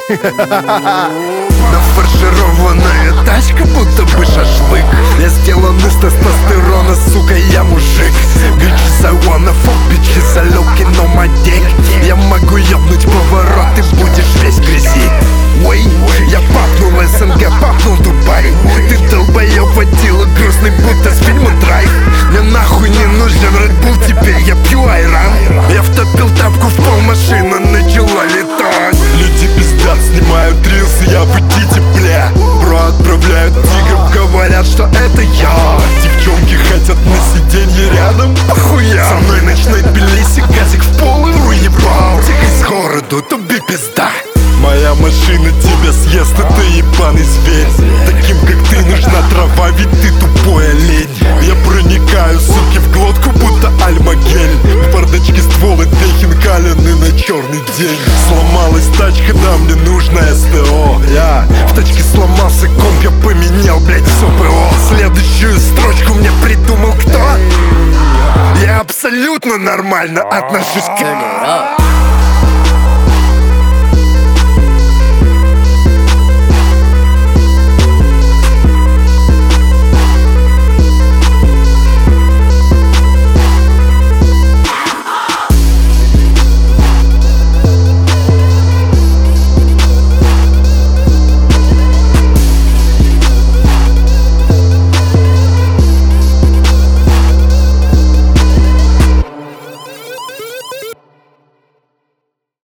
Нафаршированная тачка, будто бы шашлык. Я сделан из тестостерона, сука, я мужик. Bitches, I wanna fuck, bitches, I looking on my dick. Я могу ёбнуть поворот, ты будешь весь в грязи. Ой, я папнул СНГ, папнул Дубай. Ты долбоёб водила, грустный, будто с фильма Драйв. Мне нахуй не нужен Red Bull, теперь я пью айран. Я втопил тапку в пол, машина начала летать. Люди пиздят, снимают рилсы, я в идите, бля. Бро отправляют тигров, говорят, что это я. Девчонки хотят на сиденье рядом, похуя. Со мной ночной Тбилиси, газик в пол и уебал. Тихо с городу, туби пизда. Моя машина тебя съест, и ты ебаный зверь. Таким как ты нужна трава, ведь ты тупой олень. Я проникаю, суки, в глотку, будто альмагель. В бардачке стволы две хинкалины на черный день. Сломалась тачка, да мне нужно СТО. Я в тачке сломался комп, я поменял, блять, все ПО. Следующую строчку мне придумал кто? Я абсолютно нормально отношусь к...